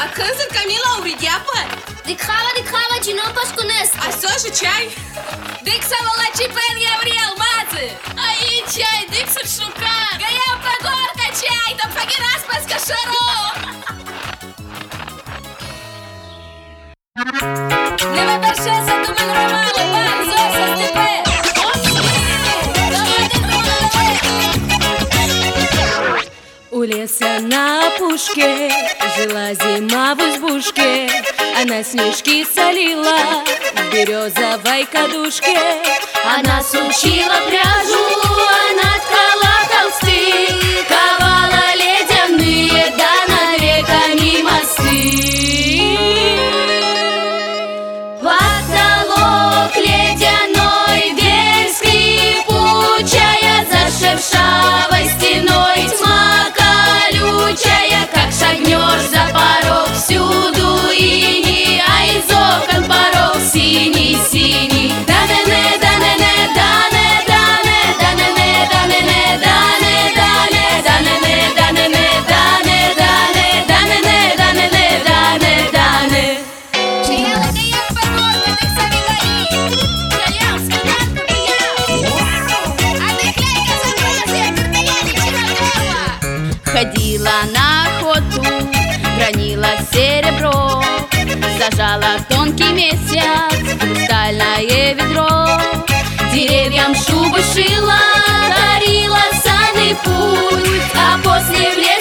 A când sunt Camila Urideapă? Dicava, de não pascunesc. A soja чай? Dixava Chipel Gabriel Maze. Aí чай, Dixon Шукар. Ganhar pagorca чай, там погирас пас кашаро. Не выборщайся, думай нормально, парзоса, степе. У леса на опушке жила зима в избушке. Она снежки солила в березовой кадушке. Она сучила пряжу, она ткала холсты, ковала ледяные, да над реками мосты. Потолок ледяной, дверь скрипучая, за шершавой стеной тьма колючая. Как шагнешь за порог, всюду иней, а из окон порог синий-синий. Да-не-не, да-не-не, да-не, да-не, да-не-не, да-не-не, да-не, да-не, да-не-не, да-не-не, да-не, да-не, да-не-не, да-не-не, да-не, да-не. Чья лакая погода, так сами гони. Гонял, сканатку биял. А ты клейка закрылась, я ничего. Ходила на охоту, гранила серебро, зажала тонкий месяц, хрустальное ведро. Деревьям шубы шила, дарила санный путь, а после в лес